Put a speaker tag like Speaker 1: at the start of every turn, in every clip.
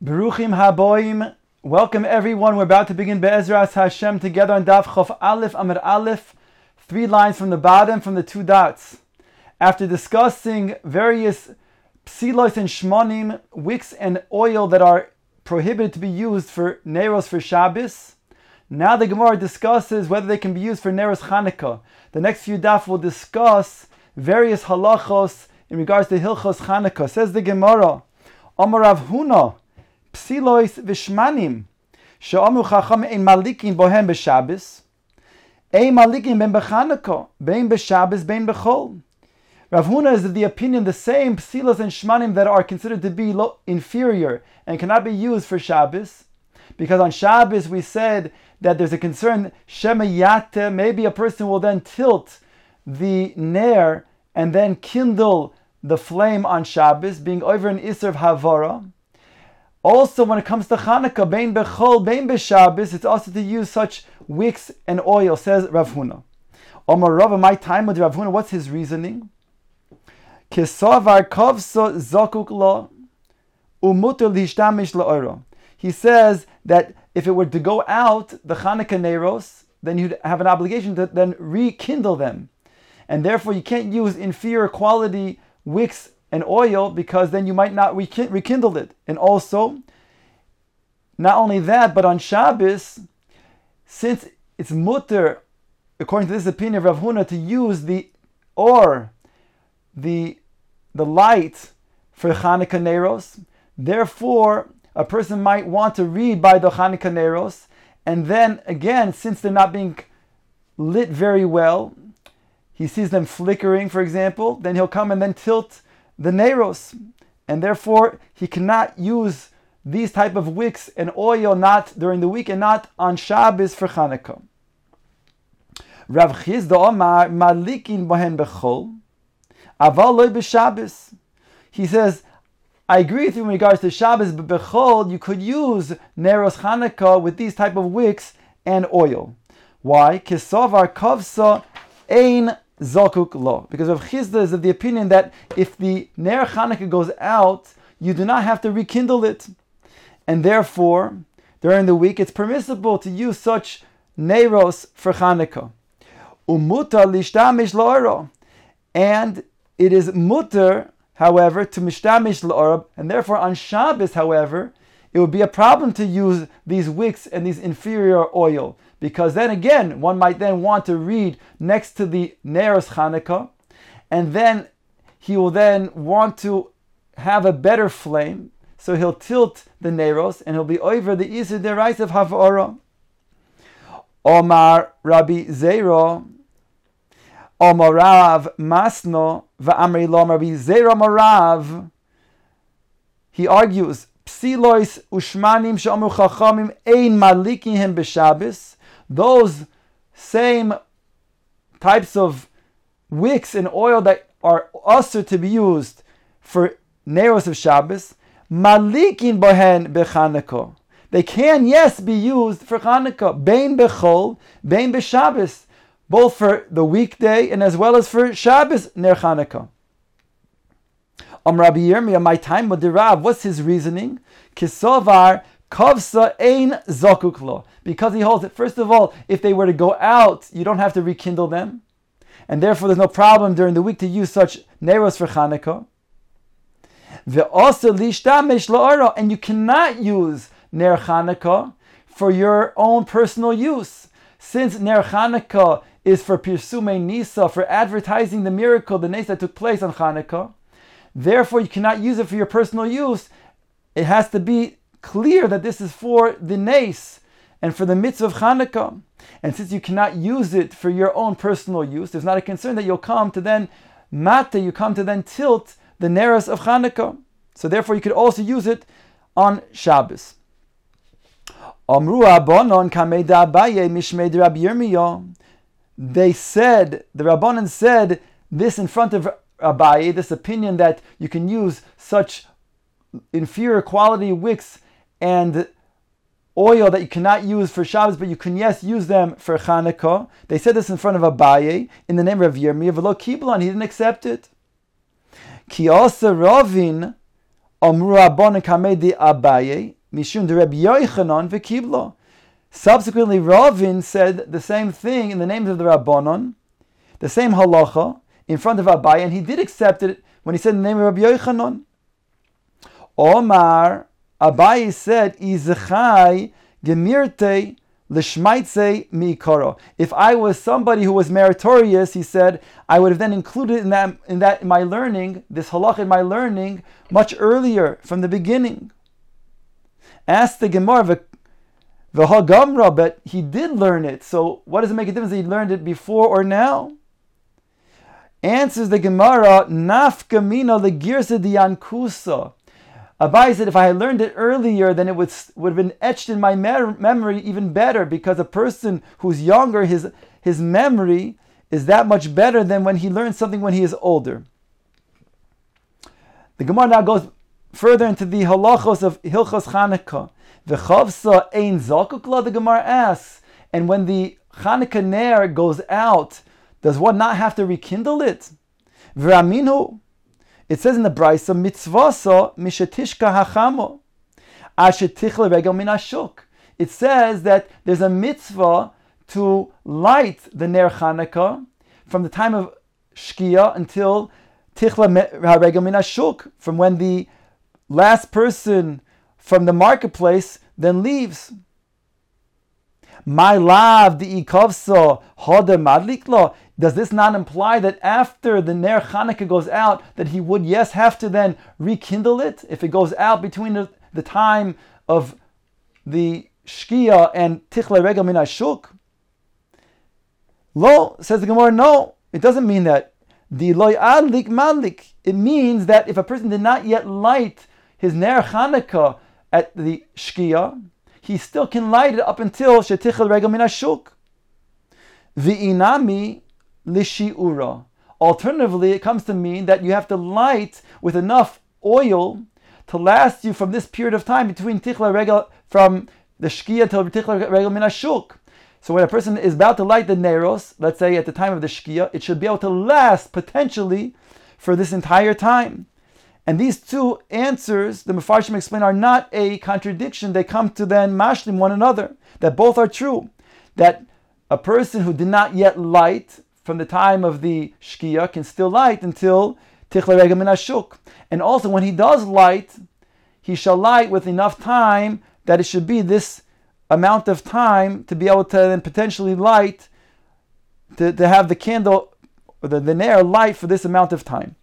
Speaker 1: Beruchim haboim. Welcome everyone. We're about to begin Be'ezras Hashem together on Daf Chof Aleph Amud Aleph, 3 lines from the bottom, from the 2 dots. After discussing various psilos and shmonim, wicks and oil that are prohibited to be used for Neros for Shabbos, now the Gemara discusses whether they can be used for Neros Chanukah. The next few daf will discuss various halachos in regards to Hilchos Chanukah. Says the Gemara, Amar Rav Huna, Psilois v'shmanim she'amu chacham ein malikin bohem b'Shabbos ein malikin ben b'Chanukah ben b'Shabbos ben b'chol. Rav Huna is of the opinion the same psilos and shmanim that are considered to be inferior and cannot be used for Shabbos, because on Shabbos we said that there's a concern shema yate, maybe a person will then tilt the ner and then kindle the flame on Shabbos, being over an Isser of Havara. Also, when it comes to Chanukah, bein bechol, bein b'Shabbos, it's also to use such wicks and oil, says Rav Huna. Omar Rava, my time with Rav Huna, what's his reasoning? Kesavar kovso zokuk lo, umuter lishtamish la'oro. He says that if it were to go out, the Chanukah Neros, then you'd have an obligation to then rekindle them. And therefore you can't use inferior quality wicks and oil, because then you might not rekindle it. And also, not only that, but on Shabbos, since it's mutter, according to this opinion of Rav Huna, to use the light for Chanukah Neros, therefore a person might want to read by the Chanukah Neros, and then again, since they're not being lit very well, he sees them flickering, for example, then he'll come and then tilt the Neros, and therefore he cannot use these type of wicks and oil not during the week and not on Shabbos for Chanukah. Rav Chizda Omar malikin bohen bechol aval loy b'Shabbos. He says, I agree with you in regards to Shabbos, but bechol you could use Neros Chanukah with these type of wicks and oil. Why? Kesavar kovsa ein zokuk lo. Because Rav Chizda is of the opinion that if the Ner Chanukah goes out, you do not have to rekindle it. And therefore, during the week, it's permissible to use such Neros for Chanukah. Umuta lishtamish la'oro. And it is mutter, however, to mishtamish la'oro. And therefore, on Shabbos, however, it would be a problem to use these wicks and these inferior oil, because then again, one might then want to read next to the Neros Chanukah, and then he will then want to have a better flame, so he'll tilt the Neros, and he'll be over the Isur Derais of Havara. Omar Rabbi Zera, Omar Rav Masno, Va'amri lo Rabbi Zera Marav. He argues, Psilois ushmanim she'amru chachamim ein malikim b'Shabbos. Those same types of wicks and oil that are also to be used for Neros of Shabbos, malikin bohen b'Chanukah. They can, yes, be used for Chanukah, bein bechol, bein b'Shabbos, both for the weekday and as well as for Shabbos ner Chanukah. Rabbi Yirmiyah, my time with the Rav, what's his reasoning? Kisovar Kavsa ein zokuk lo. Because he holds that, first of all, if they were to go out, you don't have to rekindle them. And therefore there's no problem during the week to use such Neros for Chanukah. Ve'osa lishtamish la'ara. And you cannot use Ner Chanukah for your own personal use. Since Ner Chanukah is for Pirsumei Nisa, for advertising the miracle, the nes that took place on Chanukah, therefore you cannot use it for your personal use. It has to be clear that this is for the nes and for the mitzvah of Chanukah. And since you cannot use it for your own personal use, there's not a concern that you'll come to then you come to then tilt the neros of Chanukah. So therefore you could also use it on Shabbos. Amru Rabbanon kamei Abaye mishmei Rabbi Yirmiyah. They said, the Rabbanon said this in front of Abaye, this opinion that you can use such inferior quality wicks and oil that you cannot use for Shabbos, but you can, yes, use them for Chanukah. They said this in front of Abaye in the name of Yirmiyah. V'lo kiblon, he didn't accept it. Ki asa ravin Amru Rabbanan kamei di Abaye mishum de Reb Yochanan v'kibla. Subsequently, Ravin said the same thing in the names of the Rabbanon, the same halacha in front of Abaye, and he did accept it when he said the name of Rabbi Yochanan. Omar, Abaye said, Izechai gemirte l'shmaitze mi'ikaro. If I was somebody who was meritorious, he said, I would have then included in my learning, this halacha in my learning, much earlier, from the beginning. Asked the Gemara, v'hagamra, but he did learn it. So what does it make a difference that he learned it before or now? Answers the Gemara, nafka mina legirsa diyankusa. Abaye said, if I had learned it earlier, then it would have been etched in my memory even better, because a person who's younger, his memory is that much better than when he learns something when he is older. The Gemara now goes further into the halachos of Hilchos Chanukah. V'chavsa ein zakuk, the Gemara asks, and when the Chanukah ner goes out, does one not have to rekindle it? V'raminu, it says in the Brisa, mitzvasa mishetishka hachamo ashetichle regel min hashuk. It says that there's a mitzvah to light the ner Chanukah from the time of Shkia until tichle regel min hashuk, from when the last person from the marketplace then leaves. My love, the ikavsa hoder madliklo. Does this not imply that after the ner Chanukah goes out, that he would, yes, have to then rekindle it? If it goes out between the time of the Shkia and Tichle Regel Min HaShuk? Lo, says the Gemara, no, it doesn't mean that. The loy adlik madlik. It means that if a person did not yet light his ner Chanukah at the Shkia, he still can light it up until Shetichel Regel Min HaShuk. V'inami lishi'ura. Alternatively, it comes to mean that you have to light with enough oil to last you from this period of time between Tichla Regel, from the Shkia till Tichla Regel Min HaShuk. So when a person is about to light the Neros, let's say at the time of the Shkia, it should be able to last potentially for this entire time. And these two answers, the Mefarshim explain, are not a contradiction. They come to then mashlim one another, that both are true. That a person who did not yet light from the time of the Shkia can still light until Tichle Regel Min HaShuk. And also when he does light, he shall light with enough time that it should be this amount of time to be able to then potentially light, to have the candle, or the ner light for this amount of time.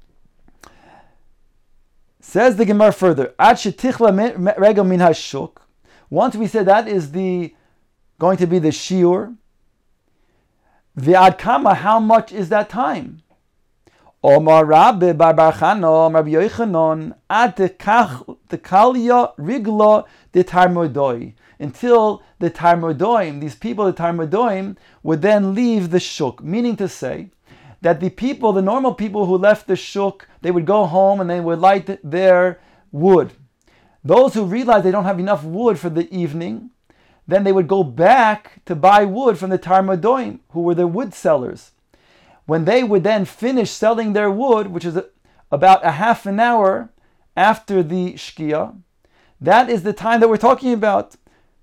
Speaker 1: Says the Gemara further, Ad shetichla regel min hashuk. Once we said that is going to be the shiur, V'ad kama, how much is that time? Omar Rabbi bar bar Chana, Rabbi Yochanan, ad tekalya rigla de tarmodoi, until the tarmodoim, these people, the tarmodoim, would then leave the shuk. Meaning to say that the normal people who left the shuk, they would go home and they would light their wood. Those who realized they don't have enough wood for the evening, then they would go back to buy wood from the tarmodoim, who were the wood sellers. When they would then finish selling their wood, which is about a half an hour after the Shkia, that is the time that we're talking about.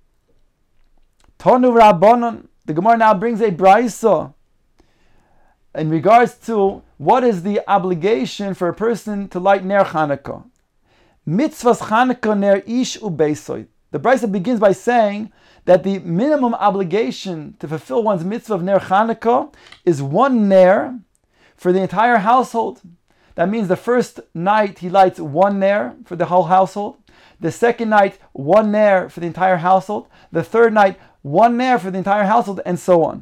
Speaker 1: Tonu Rabbanon, the Gemara now brings a Braisa in regards to what is the obligation for a person to light Ner Chanukah. Mitzvahs Chanukah Ner Ish Ubeisoy. The Braisa begins by saying that the minimum obligation to fulfill one's mitzvah of Ner Chanukah is one Ner for the entire household. That means the first night he lights one Ner for the whole household. The second night, one Ner for the entire household. The third night, one Ner for the entire household, and so on.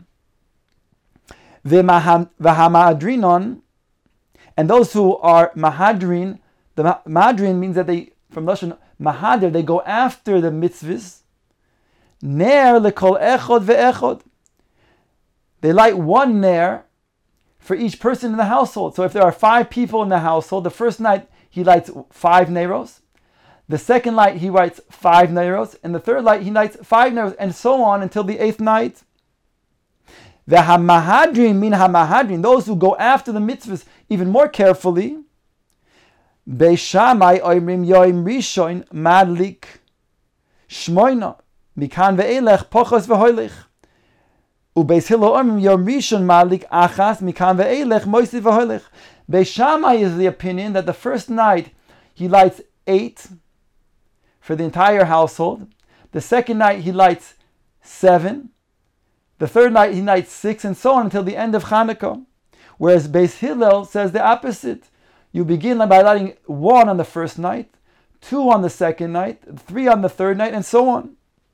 Speaker 1: V'hamahadrinon, and those who are mahadrin, the mahadrin means that they, from Lashon mahadir, they go after the mitzvahs. Ner lekol echod ve'echod. They light one Ner for each person in the household. So if there are 5 people in the household, the first night he lights 5 Neros. The second light he lights 5 Neros. And the third light he lights 5 Neros, and so on until the 8th night. The hamahadrin min hamahadrin, those who go after the mitzvahs even more carefully. Beis Shammai oimrim yoim rishon madlik shmoina mikan ve'elech pochos v'holich. Ubeis Hillel oimrim yom rishon madlik achas mikan ve'elech moisi v'holich. Beis Shammai is the opinion that the first night he lights 8 for the entire household. The second night he lights 7. The third night he lights 6, and so on until the end of Hanukkah. Whereas Beis Hillel says the opposite. You begin by lighting 1 on the first night, 2 on the second night, 3 on the third night, and so on.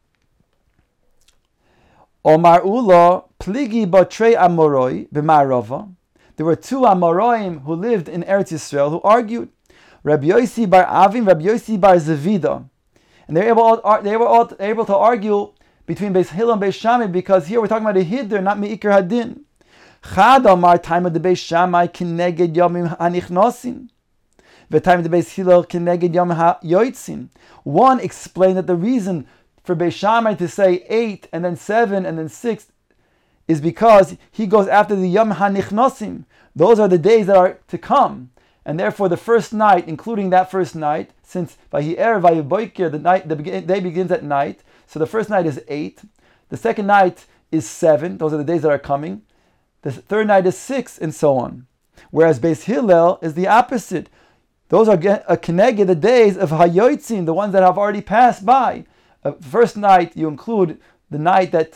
Speaker 1: Omar Ula pligi batrei Amoroi b'Marava. There were 2 Amoraim who lived in Eretz Yisrael who argued. Rabbi Yossi bar Avim, Rabbi Yossi bar Zevida. And they were all able to argue between Beis Hillel and Beis Shammai, because here we're talking about a Hiddur, not Me'ikar Hadin. Chad Amar time of the Beis Shammai kineged Yomim Hanichnosin. The time of the Beis Hillel kineged Yom HaYotzin. One explained that the reason for Beis Shammai to say 8 and then 7 and then 6 is because he goes after the Yom HaNichnosim. Those are the days that are to come. And therefore the first night, including that first night, since Vayi'er Vayiboikir, the day begins at night, so the first night is 8. The second night is 7. Those are the days that are coming. The third night is 6, and so on. Whereas Beis Hillel is the opposite. Those are a keneged, the days of Hayotzin, the ones that have already passed by. First night, you include the night that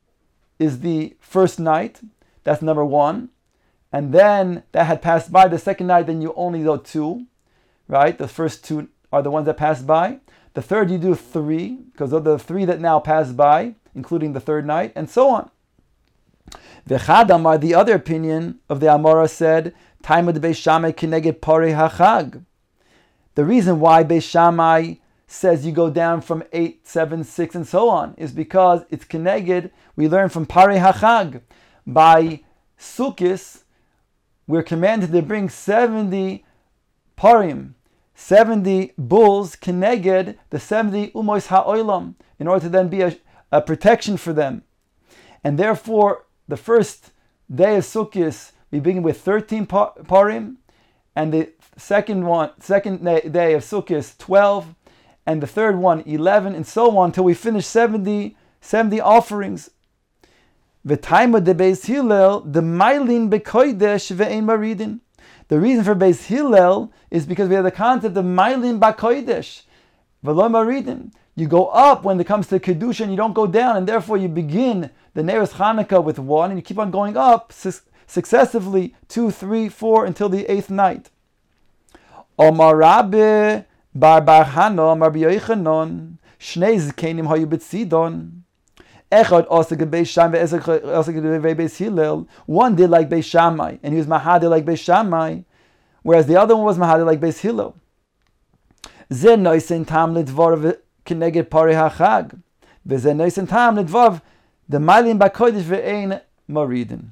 Speaker 1: is the first night. That's number 1. And then that had passed by. The second night, then you only do 2. Right? The first 2 are the ones that passed by. The third, you do 3, because those are the 3 that now pass by, including the third night, and so on. The Chadamar, the other opinion of the Amora, said, time of the Beis Shammai kineged Parei HaChag. The reason why Beis Shammai says you go down from 8, 7, 6, and so on is because it's kineged. We learn from Parei HaChag. By Sukkos, we're commanded to bring 70 parim, 70 bulls, kineged the 70 umos ha'olam, in order to then be a protection for them. And therefore, the first day of Sukkot, we begin with 13 parim, and the second day of Sukkot, 12, and the third one, 11, and so on, until we finish 70 offerings. The time of the Beis Hillel, the mailin bekodesh ve'ein maridin. The reason for Beis Hillel is because we have the concept of mailin bakodesh ve'lo maridin. You go up when it comes to Kedusha, and you don't go down, and therefore you begin the Neiros Hanukkah with 1, and you keep on going up successively, 2, 3, 4, until the 8th night. Omar Rabbi bar Hana, Omar B'Yochanan, Shnei Zkenim hayu b'tzidon. Echad osek Beis Shammai, osek Beis Hillel. One did like Beis Shammai, and he was Mahadeh like Beis Shammai, whereas the other one was Mahadeh like Beis Hillel. Ze noisen tam lidvar kineged Parei HaChag, v'ze noisen tam lidvar the mailin bakodesh ve'ein maridin.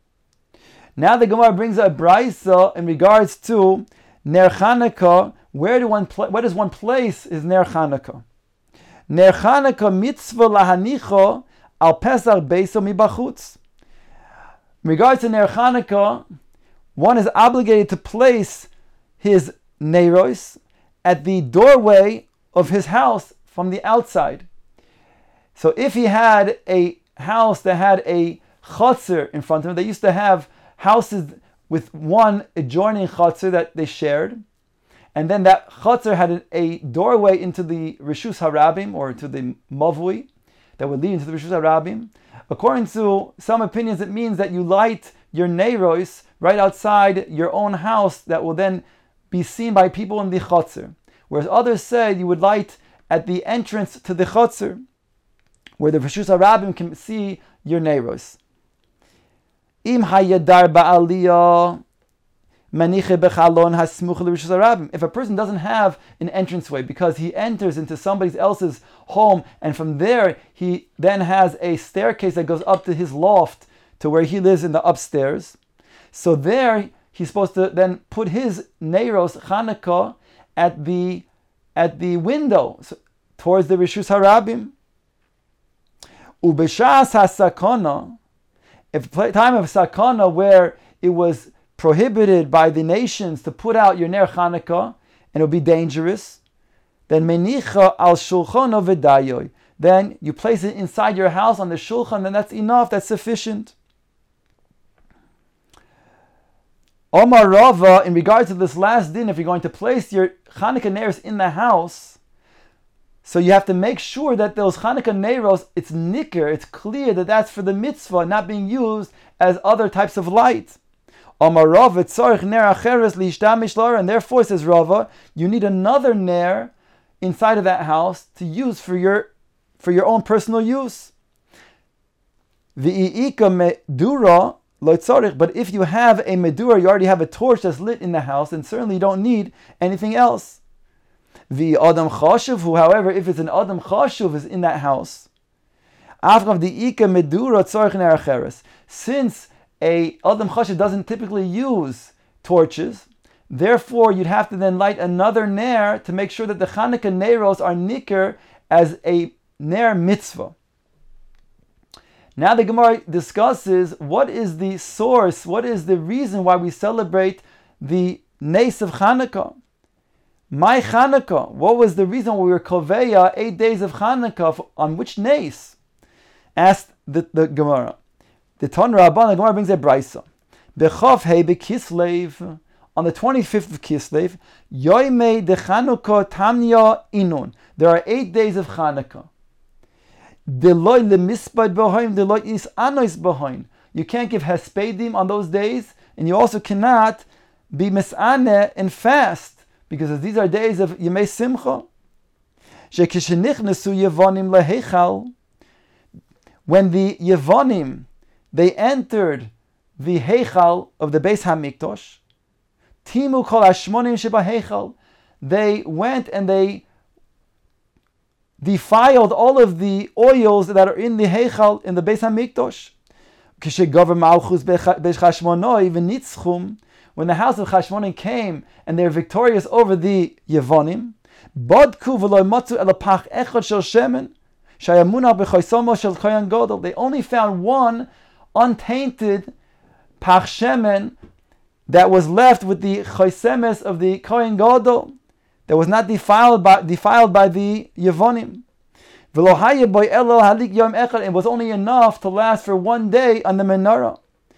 Speaker 1: Now the Gemara brings a brisa in regards to Ner Chanukah. Where does one place is Ner Chanukah? Ner Chanukah mitzvah lahanicho al Pesach beiso mibachutz. In regards to Ner Chanukah, one is obligated to place his neiros at the doorway of his house from the outside. So if he had a house that had a chutzner in front of him, they used to have houses with one adjoining chutzner that they shared, and then that chutzner had a doorway into the Rishus Harabim, or to the Mavui, that would lead into the Rishus Harabim. According to some opinions, it means that you light your neiros right outside your own house that will then be seen by people in the chutzner. Whereas others say you would light at the entrance to the chutzner, where the Rishus Harabim can see your neiros. Im hayadar ba'aliyah maniche bechalon hasmuch l'Rishus Harabim. If a person doesn't have an entranceway because he enters into somebody else's home, and from there he then has a staircase that goes up to his loft to where he lives in the upstairs, so there he's supposed to then put his neiros Chanukah at the window towards the Rishus Harabim. Ubeshas hasakana, if time of sakana where it was prohibited by the nations to put out your ner Chanukah, and it would be dangerous, then menicha al shulchano v'dayoy. Then you place it inside your house on the shulchan, and that's enough, that's sufficient. Omar Rava, in regards to this last din, if you're going to place your Chanukah neiros in the house, so you have to make sure that those Chanukah neiros, it's nicker, it's clear that that's for the mitzvah, not being used as other types of light. Omar Rava, tzorich ner acheres lishtamish lar, and therefore, says Rava, you need another ner inside of that house to use for your own personal use. V'i'ika medura. But if you have a medura, you already have a torch that's lit in the house, then certainly you don't need anything else. The adam chashuv, who, however, if it's an adam chashuv is in that house, since a adam chashuv doesn't typically use torches, therefore you'd have to then light another ner to make sure that the Chanukah neiros are nicker as a ner mitzvah. Now the Gemara discusses what is the source, what is the reason why we celebrate the Nes of Chanukah. My Chanukah, what was the reason why we were Koveya 8 days of Chanukah, on which Nes? Asked the Gemara. The Ton Rabban, the Gemara brings a Braisa. B'chof hei b'Kislev, on the 25th of Kislev, Yoimei de Chanukah Tamnia Inun. There are 8 days of Chanukah. You can't give hespedim on those days, and you also cannot be mis'aneh and fast, because these are days of Yemei Simcha. When the Yevonim, they entered the Heichal of the Beis HaMikdash, Timu kol hashmonim sheba Heichal, they went and they defiled all of the oils that are in the Heichal, in the Beis HaMikdash. When the house of Chashmonim came and they were victorious over the Yevonim, they only found one untainted Pach Shemen that was left with the Chosemes of the Kohen Gadol, that was not defiled by the Yevonim. It was only enough to last for 1 day on the menorah.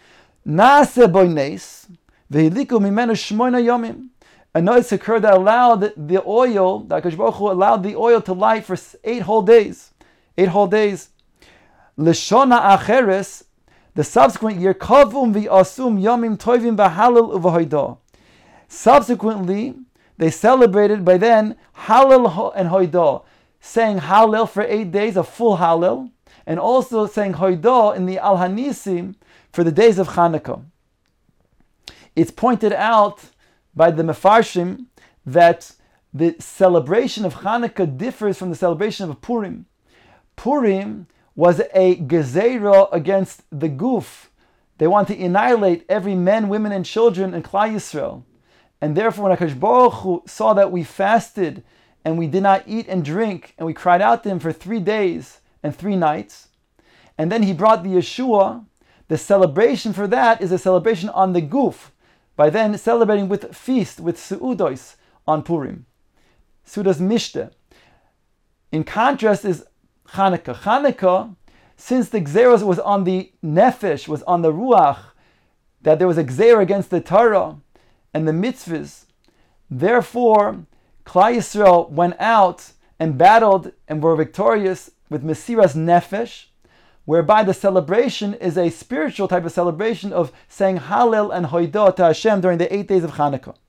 Speaker 1: A noise occurred that allowed the oil, that HaKadosh Baruch Hu allowed the oil to light for 8 whole days. 8 whole days. Leshona acheres, the subsequent year, kavum v'asum yomim toivim v'halal u'v'hoidah. Subsequently, they celebrated by then Hallel and Hoidah, saying Hallel for 8 days, a full Hallel, and also saying Hoidah in the Al Hanisim for the days of Chanukah. It's pointed out by the Mefarshim that the celebration of Chanukah differs from the celebration of Purim. Purim was a gezerah against the Guf. They want to annihilate every man, women, and children in Klal Yisrael. And therefore, when HaKadosh Baruch Hu saw that we fasted and we did not eat and drink, and we cried out to Him for 3 days and 3 nights, and then He brought the Yeshua, the celebration for that is a celebration on the Guf, by then celebrating with feast, with Su'udos on Purim. Su'udos Mishteh. In contrast is Chanukah. Chanukah, since the Gzeros was on the Nefesh, was on the Ruach, that there was a Gzer against the Torah and the mitzvahs, therefore Klal Yisrael went out and battled and were victorious with Mesiras Nefesh, whereby the celebration is a spiritual type of celebration of saying Hallel and Hoidah to Hashem during the 8 days of Chanukah.